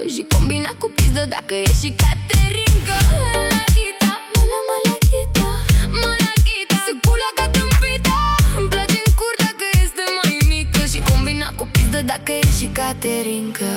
Și combina cu pizdă dacă e și Caterinca. Malachita, malachita, malachita, se pula ca tâmpită. Îmi place în cur dacă este mai mică. Și combina cu pizdă dacă e și Caterinca.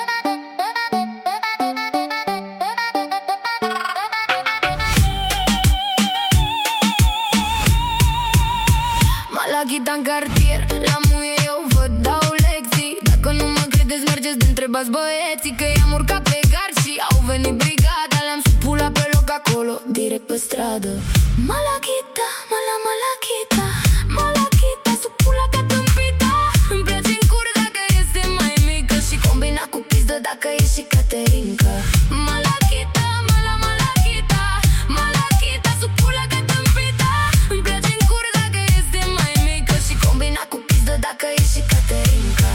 Malachita în cartier, la muie eu vă dau lecții. Dacă nu mă credeți, mergeți de întrebați băieții. Că i-am urcat pe gard și au venit brigada. Le-am sub pula pe loc acolo, direct pe stradă. Malachita, malachita, malachita, sub pula ca tâmpita. Îmi place în cur dacă este mai mică. Și combina cu pizdă dacă e și Caterinca. Malachita, malachita, malachita, sub pula ca tâmpita. Îmi place în cur dacă este mai mică. Și combina cu pizdă dacă e și Caterinca.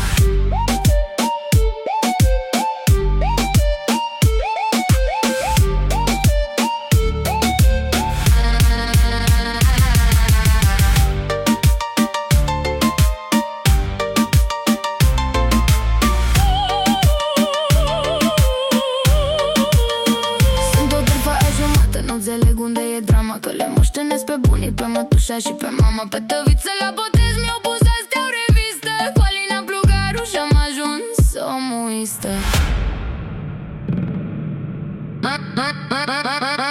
Nu înțeleg unde e drama, că le moștenesc pe bunii, pe mătușa și pe mama. Pe tăviță la botez mi-au pus astea o revistă cu Alina Plugaru și-am ajuns omuistă.